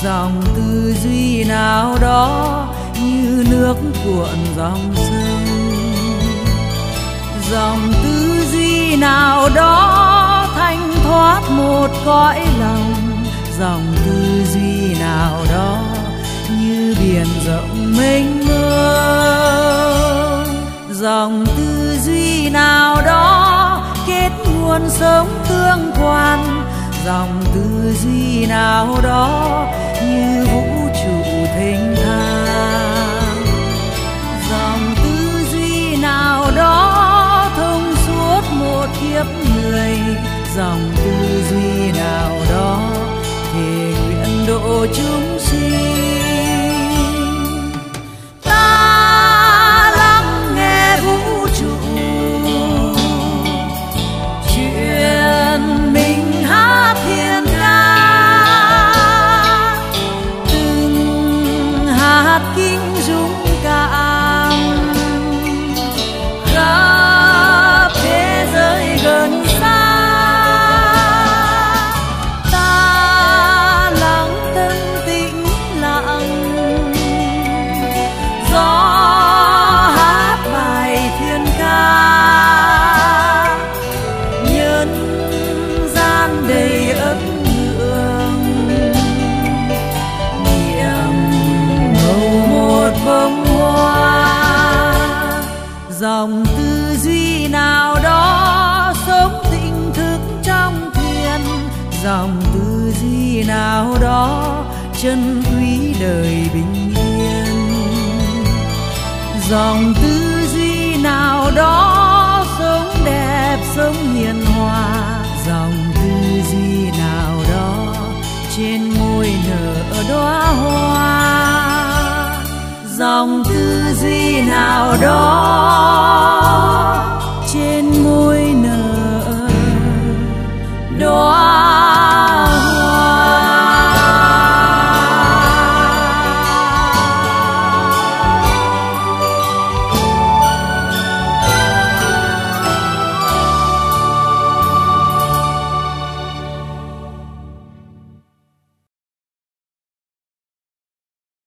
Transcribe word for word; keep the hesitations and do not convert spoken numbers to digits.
dòng tư duy nào đó như nước cuộn dòng sông, dòng tư duy nào đó thanh thoát một cõi lòng, dòng tư duy nào đó như biển rộng mênh mông, dòng tư duy nào đó kết nguồn sống tương quan, dòng tư duy nào đó như vũ trụ thênh thang, dòng tư duy nào đó thông suốt một kiếp người, dòng tư duy nào đó thề nguyện độ chúng sinh. Ta lắng nghe vũ trụ chuyện mình hát thiên ca, từng hạt kinh dũng cảm khắp thế giới gần xa. Ta lắng tâm tĩnh lặng, gió hát bài thiên ca, nhân gian đầy ấm hương, niềm màu một bông hoa, dòng tư duy nào đó sống tỉnh thức trong thiền, dòng tư duy nào đó chân quý đời bình yên, dòng tư duy nào đó sống đẹp sống hiền hòa, dòng tư duy nào đó trên môi nở đóa hoa, dòng tư duy nào đó